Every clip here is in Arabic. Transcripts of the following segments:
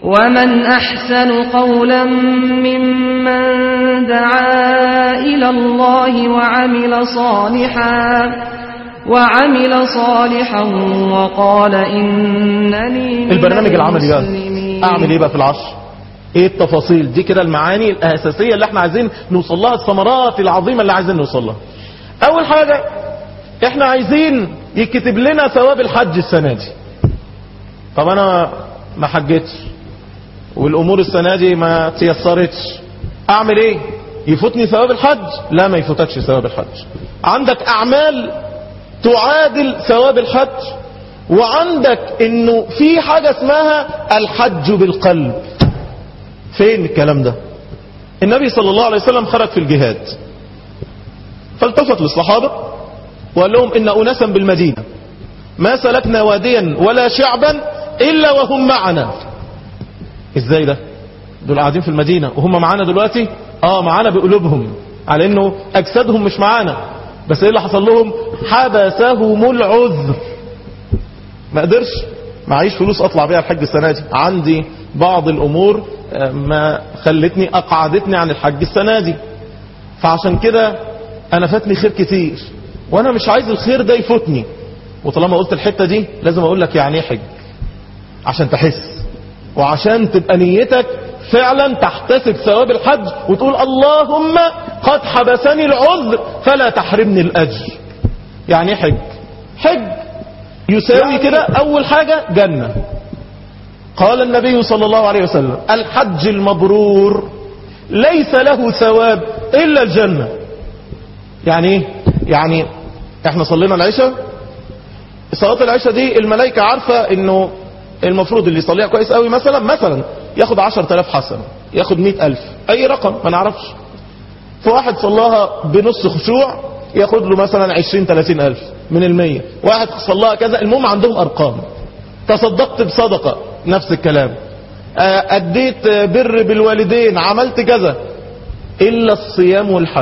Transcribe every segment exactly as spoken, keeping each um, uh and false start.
ومن أحسن قولا ممن دعا إلى الله وعمل صالحا وعمل صالحا وقال إنني من البرنامج العملي بقى أعمل إيه بقى في العشر؟ إيه التفاصيل دي كده؟ المعاني الأساسية اللي احنا عايزين نوصل لها، الثمرات العظيمة اللي عايزين نوصل لها. أول حاجة احنا عايزين يكتب لنا ثواب الحج السنة دي. طب أنا ما حجتش والأمور السنة دي ما تيسرتش، أعمل إيه؟ يفوتني ثواب الحج؟ لا، ما يفوتكش ثواب الحج. عندك أعمال تعادل ثواب الحج، وعندك إنه في حاجة اسمها الحج بالقلب. فين الكلام ده؟ النبي صلى الله عليه وسلم خرج في الجهاد، فالتفت للصحابة وقال لهم إن أناسا بالمدينة ما سلكنا واديا ولا شعبا إلا وهم معنا. ازاي ده؟ دول قاعدين في المدينة وهم معانا دلوقتي؟ اه معانا بقلوبهم، على انه اجسادهم مش معانا. بس ايه اللي حصل لهم؟ حبسهم العذر، ما قدرش، معيش فلوس اطلع بيها الحج السنة دي، عندي بعض الامور ما خلتني اقعدتني عن الحج السنة دي، فعشان كده انا فاتني خير كتير وانا مش عايز الخير ده يفوتني. وطالما قلت الحتة دي لازم اقول لك يعني ايه حج، عشان تحس وعشان تبقى نيتك فعلا تحتسب ثواب الحج وتقول اللهم قد حبسني العذر فلا تحرمني الأجر. يعني حج حج يساوي كده أول حاجة جنة. قال النبي صلى الله عليه وسلم الحج المبرور ليس له ثواب إلا الجنة. يعني ايه؟ يعني احنا صلينا العشاء، صلاة العشاء دي الملائكة عارفة انه المفروض اللي يصليها كويس قوي مثلا مثلا ياخد عشر تلاف حسنة، ياخد مئة ألف، اي رقم ما نعرفش. فواحد صلاها بنص خشوع ياخد له مثلا عشرين تلاتين ألف من المية. واحد صلاها كذا، المهم عندهم ارقام. تصدقت بصدقة نفس الكلام، اديت بر بالوالدين، عملت كذا. الا الصيام والحج.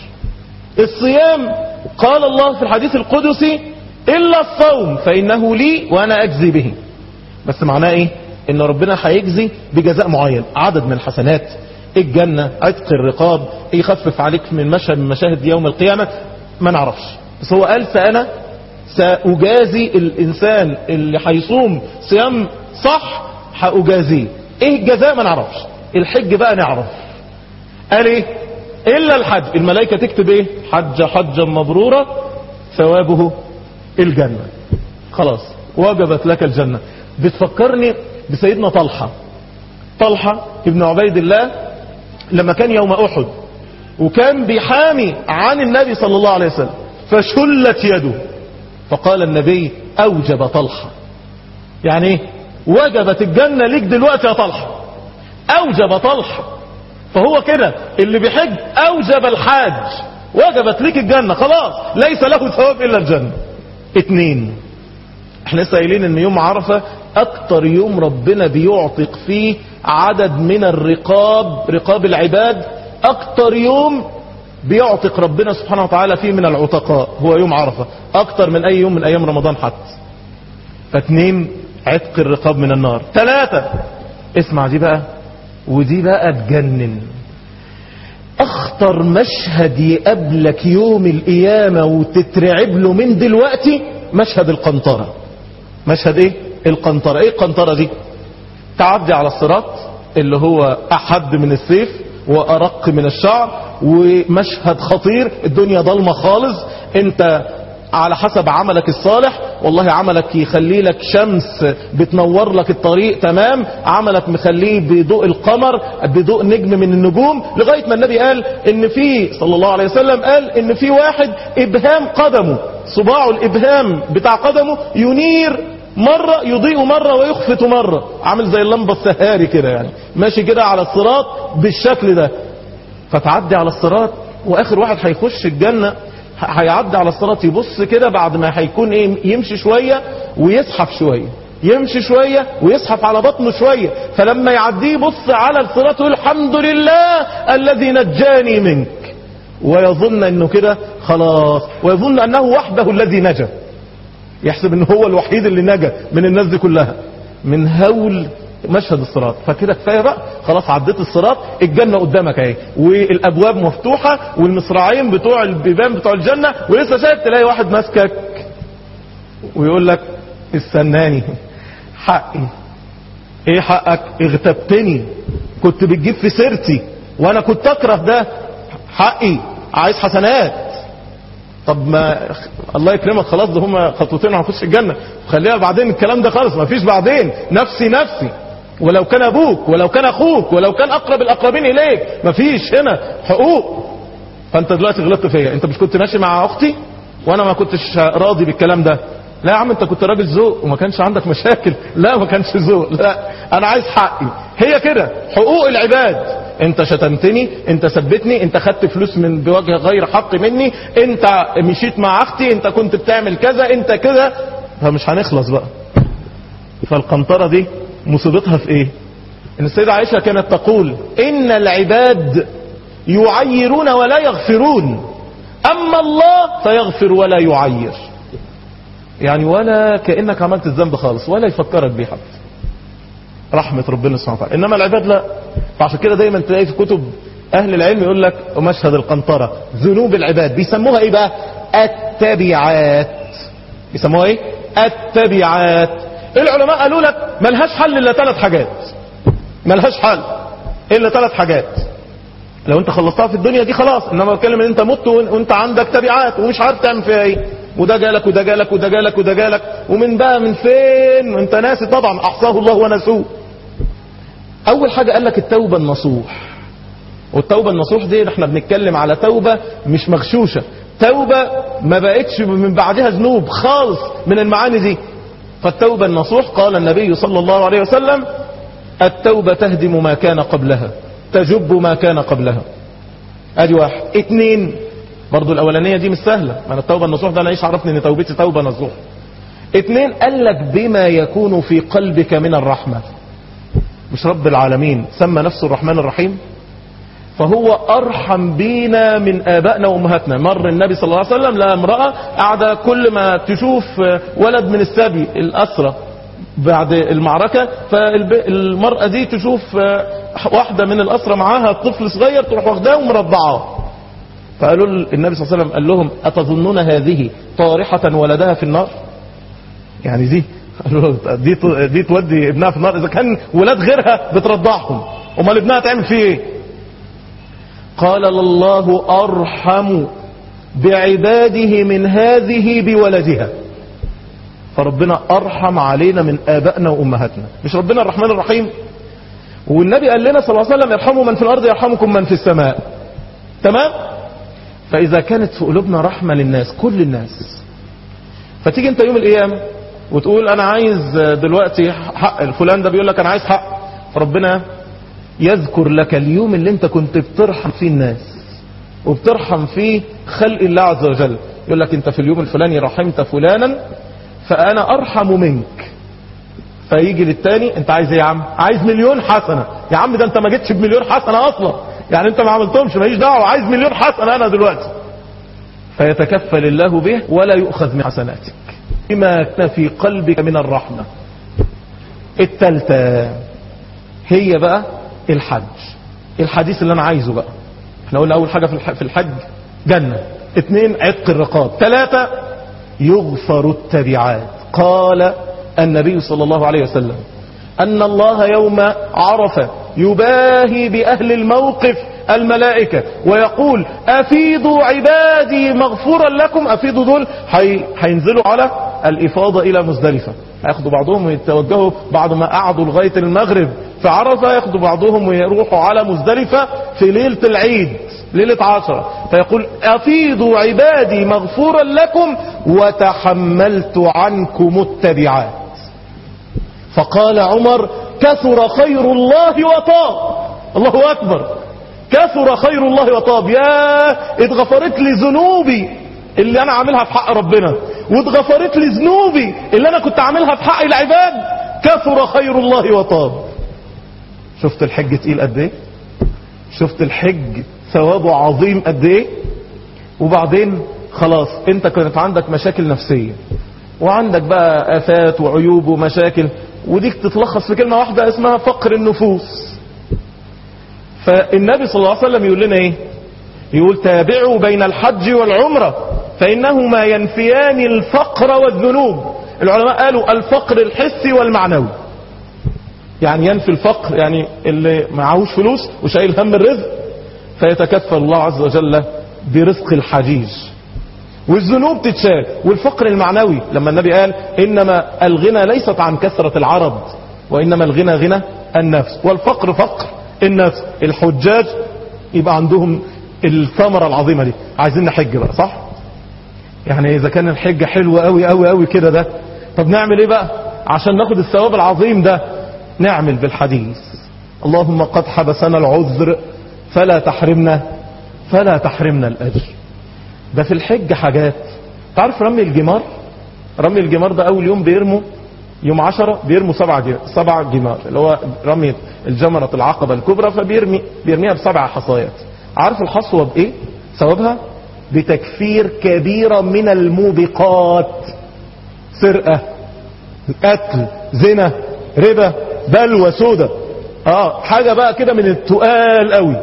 الصيام قال الله في الحديث القدسي الا الصوم فانه لي وانا اجزي به. بس معناه ايه؟ ان ربنا هيجزي بجزاء معين، عدد من الحسنات، الجنة، عتق الرقاب، يخفف عليك من مشهد من مشاهد يوم القيامة، ما نعرفش. بس هو قال سأنا سأجازي الانسان اللي هيصوم صيام صح هأجازيه. ايه الجزاء؟ ما نعرفش. الحج بقى نعرف. قال ايه؟ الا الحج. الملائكة تكتب ايه؟ حج حجا مبرورا ثوابه الجنة. خلاص وجبت لك الجنة. بتفكرني بسيدنا طلحة. طلحة ابن عبيد الله لما كان يوم أحد وكان بيحامي عن النبي صلى الله عليه وسلم فشلت يده، فقال النبي أوجب طلحة. يعني ايه؟ وجبت الجنة ليك دلوقتي يا طلحة. أوجب طلحة. فهو كده اللي بيحج أوجب الحاج، وجبت ليك الجنة خلاص، ليس له ثواب إلا الجنة. اتنين، احنا لسه قايلين ان يوم عرفة اكتر يوم ربنا بيعتق فيه عدد من الرقاب، رقاب العباد، اكتر يوم بيعتق ربنا سبحانه وتعالى فيه من العتقاء هو يوم عرفة، اكتر من اي يوم من ايام رمضان حتى. فاتنين، عتق الرقاب من النار. ثلاثة، اسمع دي بقى، ودي بقى تجنن. اخطر مشهد يقابلك يوم القيامة وتترعب له من دلوقتي مشهد القنطرة. مشهد ايه؟ القنطرة. ايه القنطرة دي؟ تعدي على الصراط اللي هو احد من السيف وارق من الشعر، ومشهد خطير، الدنيا ضلمة خالص، انت على حسب عملك الصالح، والله عملك يخلي لك شمس بتنور لك الطريق تمام، عملك مخليه بضوء القمر، بضوء نجم من النجوم، لغاية ما النبي قال ان في صلى الله عليه وسلم قال ان في واحد ابهام قدمه، صباعه الابهام بتاع قدمه ينير مرة يضيء مرة ويخفت مرة، عامل زي اللمبة السهاري كده، يعني ماشي كده على الصراط بالشكل ده. فتعدي على الصراط، واخر واحد هيخش الجنة هيعدي على الصراط يبص كده بعد ما هيكون ايه، يمشي شوية ويزحف شوية، يمشي شوية ويزحف على بطنه شوية، فلما يعديه يبص على الصراط يقول الحمد لله الذي نجاني منك، ويظن انه كده خلاص، ويظن انه وحده الذي نجا، يحسب انه هو الوحيد اللي نجا من الناس دي كلها، من هول مشهد الصراط، فكده كفايه بقى، خلاص عديت الصراط، الجنه قدامك اهي والابواب مفتوحه والمصراعين بتوع البيبان بتوع الجنه، ولسه شايف تلاقي واحد ماسكك ويقول لك استناني، حقي. ايه حقك؟ اغتبتني، كنت بتجيب في سيرتي وانا كنت اكره ده، حقي، عايز حسنات. طب ما الله يكرمك، خلاص ده هما خطوتين وهنخش الجنه، خليها بعدين الكلام ده خالص، ما فيش بعدين، نفسي نفسي، ولو كان ابوك ولو كان اخوك ولو كان اقرب الاقربين اليك، ما فيش هنا حقوق. فانت دلوقتي غلطت فيا، انت مش كنت ماشي مع اختي وانا ما كنتش راضي بالكلام ده؟ لا يا عم انت كنت راجل ذوق وما كانش عندك مشاكل. لا ما كانش ذوق، لا انا عايز حقي. هي كده حقوق العباد، انت شتمتني، انت سبتني، انت خدت فلوس من بوجه غير حق مني، انت مشيت مع اختي، انت كنت بتعمل كذا، انت كده، فمش هنخلص بقى. فالقنطرة دي مصيبتها في ايه؟ ان السيدة عائشة كانت تقول ان العباد يعيرون ولا يغفرون، اما الله فيغفر ولا يعير. يعني ولا كأنك عملت الذنب خالص ولا يفكرك بيه حتى، رحمة ربنا سبحانه وتعالى. انما العباد لا. فعشان كده دايما تلاقي في كتب اهل العلم يقول لك مشهد القنطرة، ذنوب العباد بيسموها ايه بقى؟ التبعات. بيسموها ايه؟ التبعات. العلماء قالوا لك ملهاش حل الا ثلاث حاجات، ملهاش حل الا ثلاث حاجات. لو انت خلصتها في الدنيا دي خلاص، انما بتكلم ان انت مت وانت عندك تبعات ومش عارف تعمل فيها ايه، وده جالك وده جالك وده جالك وده جالك، ومن بقى من فين وانت ناسي طبعا، احصاه الله ونسوه. اول حاجة قال لك التوبة النصوح. والتوبة النصوح دي احنا بنتكلم على توبة مش مغشوشة، توبة ما بقتش من بعدها ذنوب خالص من المعاني دي. فالتوبة النصوح قال النبي صلى الله عليه وسلم التوبة تهدم ما كان قبلها، تجب ما كان قبلها. ادي واحد. اتنين، برضو الاولانية دي مش سهلة، ما التوبة النصوح ده انا ايش عرفني ان توبتي توبة نصوح. اتنين، قال لك بما يكون في قلبك من الرحمة. مش رب العالمين سمى نفسه الرحمن الرحيم؟ فهو ارحم بينا من ابائنا وامهاتنا. مر النبي صلى الله عليه وسلم لقى امرأة قاعدة كل ما تشوف ولد من السبي الاسرى بعد المعركة، فالمرأة دي تشوف واحدة من الاسرى معاها طفل صغير تروح واخداه ومرضعاه. فقالوا النبي صلى الله عليه وسلم قال لهم أتظنون هذه طارحة ولدها في النار؟ يعني دي دي دي تودي ابنها في النار؟ اذا كان ولاد غيرها بترضعهم امال ابنها تعمل فيه ايه؟ قال الله ارحم بعباده من هذه بولدها. فربنا ارحم علينا من ابائنا وامهاتنا. مش ربنا الرحمن الرحيم؟ والنبي قال لنا صلى الله عليه وسلم يرحموا من في الارض يرحمكم من في السماء. تمام؟ فاذا كانت في قلوبنا رحمة للناس كل الناس، فتيجي انت يوم القيامة وتقول انا عايز دلوقتي حق الفلان ده، بيقول لك انا عايز حق، فربنا يذكر لك اليوم اللي انت كنت بترحم فيه الناس وبترحم فيه خلق الله عز وجل. يقول لك انت في اليوم الفلاني رحمت فلانا فانا ارحم منك. فيجي للتاني انت عايز ايه يا عم؟ عايز مليون حسنة. يا عم ده انت ما جيتش بمليون حسنة اصلا، يعني انت ما عملتهمش، ماليش دعوة، عايز مليون حسنة انا دلوقتي. فيتكفل الله به ولا يؤخذ من حسناتك بما كان في قلبك من الرحمة. التالتة هي بقى الحج، الحديث اللي انا عايزه بقى. احنا قلنا اول حاجة في الحج جنة، اتنين عتق الرقاب، ثلاثة يغفر التبعات. قال النبي صلى الله عليه وسلم ان الله يوم عرفة يباهي باهل الموقف الملائكة ويقول افيضوا عبادي مغفورا لكم. افيضوا دول هينزلوا على الافاضة الى مزدلفة، هياخدوا بعضهم ويتوجهوا بعد ما قعدوا لغاية المغرب في عرفة، ياخدوا بعضهم ويروحوا على مزدلفة في ليلة العيد ليلة عشرة، فيقول افيضوا عبادي مغفورا لكم وتحملت عنكم التبعات. فقال عمر كثر خير الله وطاب. الله اكبر، كثر خير الله وطاب. يا اتغفرت لي ذنوبي اللي انا عاملها في حق ربنا، واتغفرت لي ذنوبي اللي انا كنت عاملها في حق العباد، كثر خير الله وطاب. شفت الحج تقيل قد ايه؟ شفت الحج ثوابه عظيم قد ايه؟ وبعدين خلاص انت كانت عندك مشاكل نفسية وعندك بقى آفات وعيوب ومشاكل، ودي تتلخص في كلمة واحدة اسمها فقر النفوس. فالنبي صلى الله عليه وسلم يقول لنا ايه؟ يقول تابعوا بين الحج والعمرة فإنهما ينفيان الفقر والذنوب. العلماء قالوا الفقر الحسي والمعنوي، يعني ينفي الفقر، يعني اللي معهوش فلوس وشايل هم الرزق فيتكفل الله عز وجل برزق الحجيج، والذنوب تتشال. والفقر المعنوي لما النبي قال إنما الغنى ليست عن كثرة العرض وإنما الغنى غنى النفس، والفقر فقر النفس. الحجاج يبقى عندهم الثمرة العظيمة دي، عايزين نحج بقى صح؟ يعني إذا كان الحج حلوة قوي قوي قوي كده ده، طب نعمل إيه بقى عشان ناخد الثواب العظيم ده؟ نعمل بالحديث اللهم قد حبسنا العذر فلا تحرمنا فلا تحرمنا الأجر. ده في الحج حاجات. تعرف رمي الجمار؟ رمي الجمار ده أول يوم بيرموا يوم عشرة بيرموا سبع سبع جمار، اللي هو رمي الجمرة العقبة الكبرى، فبيرمي بيرميها بسبع حصايات. عارف الحصوة بإيه ثوابها؟ بتكفير كبيرة من الموبقات، سرقة، قتل، زنا، ربا، بلوى سودة، اه حاجة بقى كده من التقال قوي،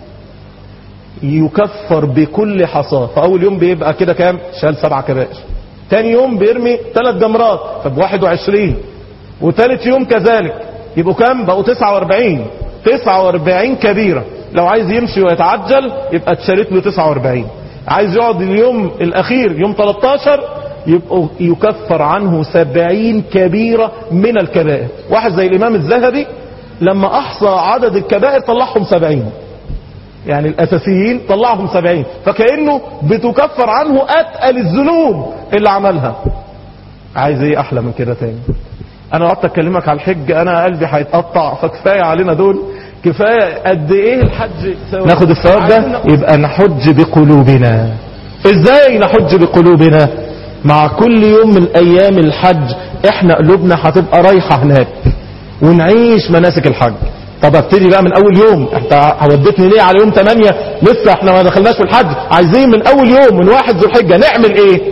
يكفر بكل حصاة. فأول يوم بيبقى كده كام؟ شال سبع كبائر. تاني يوم بيرمي ثلاث جمرات فبواحد وعشرين، وثالث يوم كذلك يبقوا كام؟ بقوا تسعة واربعين. تسعة واربعين كبيرة. لو عايز يمشي ويتعجل يبقى اتشالت له تسعة واربعين. عايز يقعد اليوم الأخير يوم ثلاثة عشر يبقى يكفر عنه سبعين كبيرة من الكبائر. واحد زي الإمام الذهبي لما أحصى عدد الكبائر طلعهم سبعين، يعني الأساسيين طلعهم سبعين، فكأنه بتكفر عنه أتقل الذنوب اللي عملها. عايز ايه أحلى من كده تاني؟ أنا قعدت أكلمك على الحج أنا قلبي هيتقطع، فكفاية علينا دول، كفاية قد ايه الحج. ناخد الثواب ده يبقى نحج بقلوبنا. ازاي نحج بقلوبنا؟ مع كل يوم من ايام الحج احنا قلوبنا هتبقى رايحة هناك ونعيش مناسك الحج. طب ابتدي بقى من اول يوم. انت ودتني ليه على يوم ثمانية؟ لسه احنا ما دخلناش في الحج. عايزين من اول يوم من واحد ذو الحجة نعمل ايه؟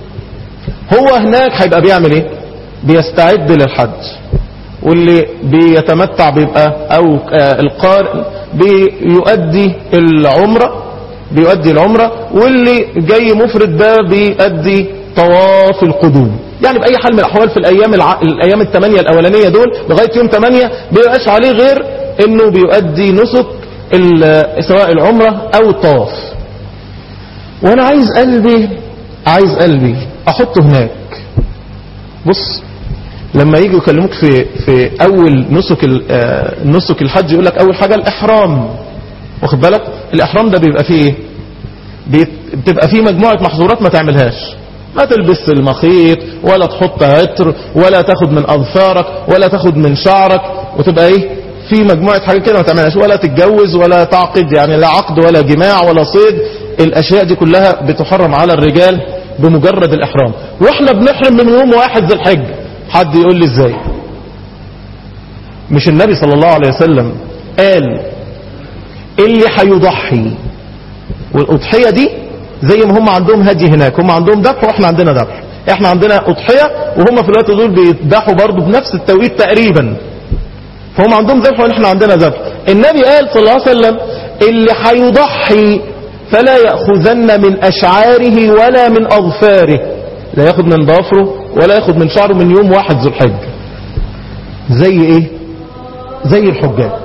هو هناك هيبقى بيعمل ايه؟ بيستعد للحج. واللي بيتمتع بيبقى او القارئ بيؤدي العمرة بيؤدي العمرة واللي جاي مفرد ده بيؤدي طواف القدوم. يعني بأي حال من الأحوال في الأيام الع... الأيام الثمانية الأولانية دول لغاية يوم ثمانية بيبقاش عليه غير إنه بيؤدي نسك ال... سواء العمرة أو الطواف. وأنا عايز قلبي عايز قلبي أحطه هناك. بص لما يجي يكلموك في في أول نسك ال... نسك الحج يقول لك أول حاجة الإحرام. واخد بالك؟ الإحرام ده بيبقى فيه إيه؟ بيت... بتبقى فيه مجموعة محظورات ما تعملهاش. ما تلبس المخيط ولا تحط عطر ولا تاخد من أظفارك ولا تاخد من شعرك، وتبقى ايه في مجموعة حاجات كده ما تعملهاش، ولا تتجوز ولا تعقد، يعني لا عقد ولا جماع ولا صيد. الأشياء دي كلها بتحرم على الرجال بمجرد الإحرام. واحنا بنحرم من يوم واحد ذي الحج. حد يقول لي ازاي؟ مش النبي صلى الله عليه وسلم قال اللي هيضحي، والأضحية دي زي ما هم عندهم هدي هناك، هم عندهم ذبح واحنا عندنا ذبح. احنا عندنا اضحيه وهم في الوقت دول بيذبحوا برضه بنفس التوقيت تقريبا، فهم عندهم ذبح واحنا عندنا ذبح. النبي قال صلى الله عليه وسلم اللي هيضحي فلا ياخذن من اشعاره ولا من اظفاره، لا ياخذ من ضفره ولا ياخذ من شعره من يوم واحد ذو الحجه. زي ايه؟ زي الحجاج.